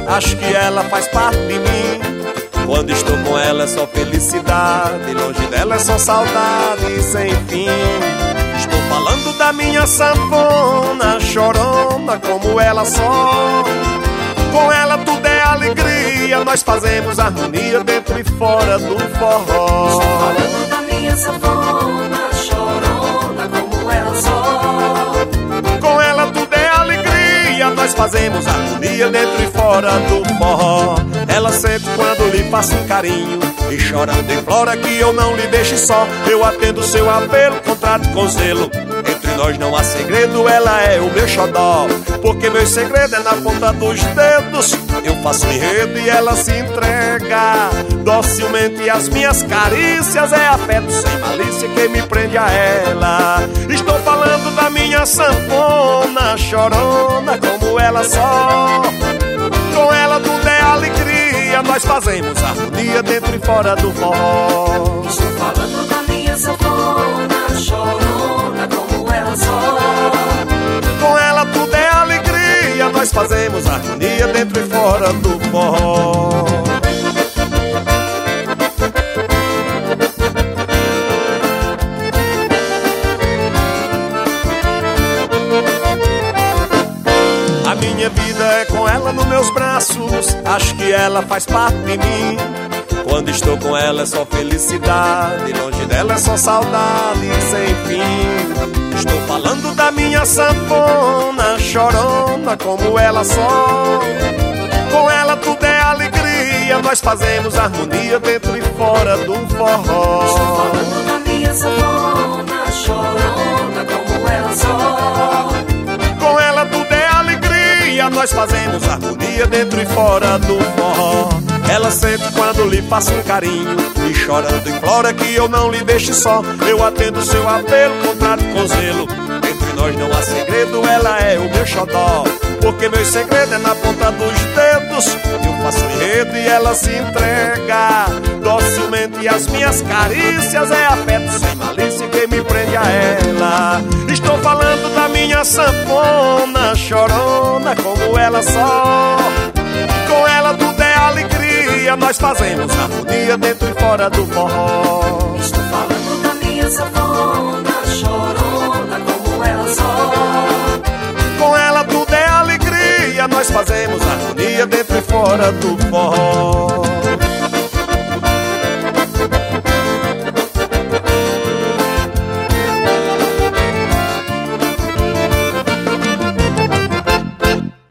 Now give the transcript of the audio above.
acho que ela faz parte de mim. Quando estou com ela é só felicidade, longe dela é só saudade sem fim. Estou falando da minha sanfona, chorona como ela só. Com ela tudo é alegria, nós fazemos harmonia dentro e fora do forró. Estou falando da minha sanfona, chorona como ela só. Com ela tudo é alegria, nós fazemos harmonia dentro e fora do forró. Ela sente quando lhe faço um carinho e chorando implora que eu não lhe deixe só. Eu atendo seu apelo, contrato com zelo. Entre nós não há segredo, ela é o meu xodó. Porque meu segredo é na ponta dos dedos. Eu faço enredo e ela se entrega docilmente às minhas carícias. É afeto sem malícia que me prende a ela. Estou falando da minha sanfona, chorona como ela só. Com ela tudo é alegria, nós fazemos harmonia dentro e fora do forró. Estou falando da minha sanfona, chorona como ela só. Com ela tudo é alegria, nós fazemos harmonia dentro e fora do forró. A minha vida é com ela nos meus braços, acho que ela faz parte de mim. Quando estou com ela é só felicidade, longe dela é só saudade sem fim. Estou falando da minha sanfona, chorona como ela só. Com ela tudo é alegria, nós fazemos harmonia dentro e fora do forró. Estou falando da minha sanfona, chorona como ela só. Com ela tudo é alegria, nós fazemos harmonia dentro e fora do forró. Ela sente quando lhe faço um carinho e chorando implora que eu não lhe deixe só. Eu atendo seu apelo, contrato com zelo. Entre nós não há segredo, ela é o meu xodó. Porque meu segredo é na ponta dos dedos. Eu faço enredo e ela se entrega docilmente às minhas carícias. É afeto sem malícia que me prende a ela. Estou falando da minha sanfona, chorona como ela só. Com ela tudo é alegria, nós fazemos harmonia dentro e fora do forró. Estou falando da minha sanfona, chorona como ela só. Com ela tudo é alegria, nós fazemos harmonia dentro e fora do forró.